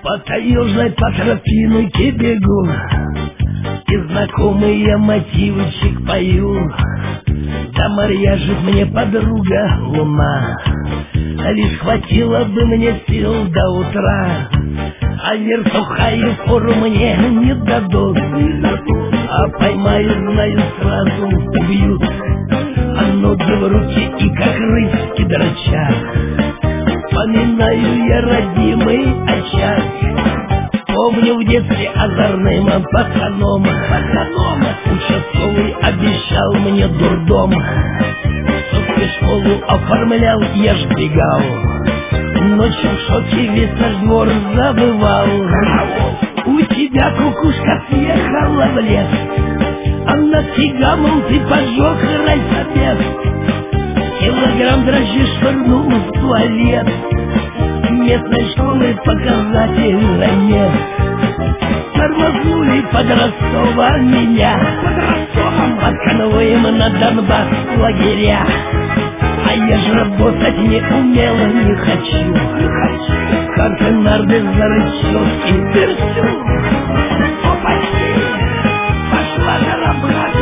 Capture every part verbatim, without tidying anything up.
По таежной по тропинке бегу, и знакомые мотивчик пою. Да марьяжит мне подруга луна, лишь хватило бы мне сил до утра. А вертухаю фору мне не дадут, а поймаю, знаю, сразу убьют. А ноги в руки и как рыски дрочат. Вспоминаю я родимый очаг. Помню в детстве озорным пацаном, пацаном участковый обещал мне дурдом. Чтоб ты школу оформлял, я ж бегал. Ночью в шоке весь наш двор забывал. У тебя кукушка съехала в лес, а нафига, мол, ты поджег райсобес? Килограмм дрожжи швырнул в туалет, местной школы показателя нет. Тормознули под Ростовом меня, под конвоем на Донбасс лагеря. А я ж работать не умел, не хочу, не хочу. Карты нарды за расчески персю. Опачки, пошла на работу.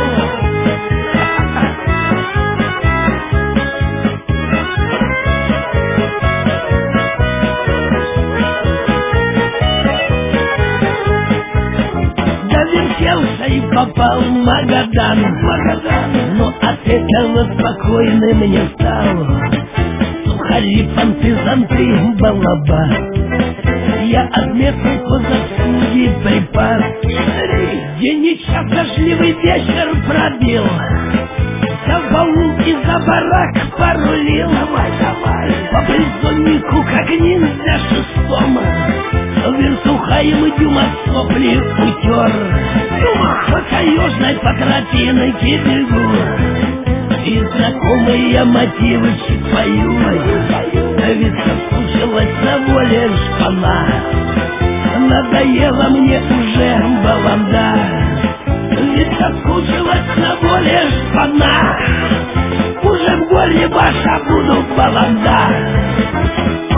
Завертелся и попал в Магадан, Магадан. Но от этого спокойным не стал. Сухари, понты, зонты, балаба. Я от местных по заслуге припас. День нечастошливый вечер пробил, за валун и за барак порулил. Давай, давай, по призоннику как ниндзя шестом. Вертухаем Дюма сопли утер. По таежной по тропинке бегу, и знакомые мотивчик пою. Ведь соскучилась на воле шпана, надоела мне уже баланда. Ведь соскучилась на воле шпана, уже в горле ваша буду баланда.